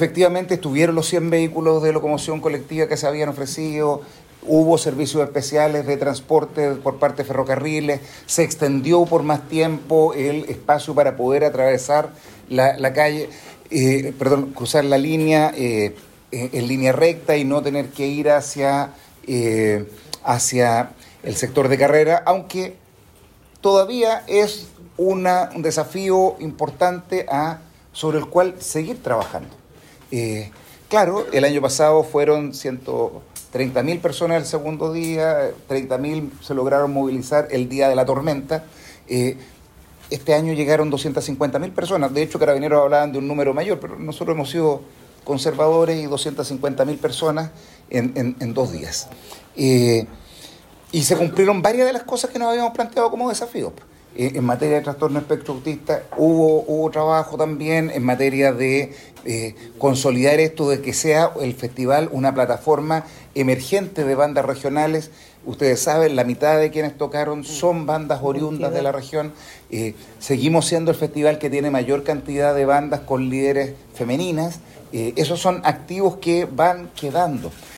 efectivamente estuvieron los 100 vehículos de locomoción colectiva que se habían ofrecido, hubo servicios especiales de transporte por parte de ferrocarriles, se extendió por más tiempo el espacio para poder atravesar la calle, cruzar la línea en línea recta y no tener que ir hacia el sector de carrera, aunque todavía es un desafío importante sobre el cual seguir trabajando. Claro, el año pasado fueron 130.000 personas el segundo día, 30.000 se lograron movilizar el día de la tormenta. Este año llegaron 250.000 personas. De hecho, Carabineros hablaban de un número mayor, pero nosotros hemos sido conservadores y 250.000 personas en 2 días. Y se cumplieron varias de las cosas que nos habíamos planteado como desafíos. En materia de trastorno espectro autista hubo trabajo también en materia de consolidar esto de que sea el festival una plataforma emergente de bandas regionales. Ustedes saben, la mitad de quienes tocaron son bandas oriundas de la región. Seguimos siendo el festival que tiene mayor cantidad de bandas con líderes femeninas. Esos son activos que van quedando.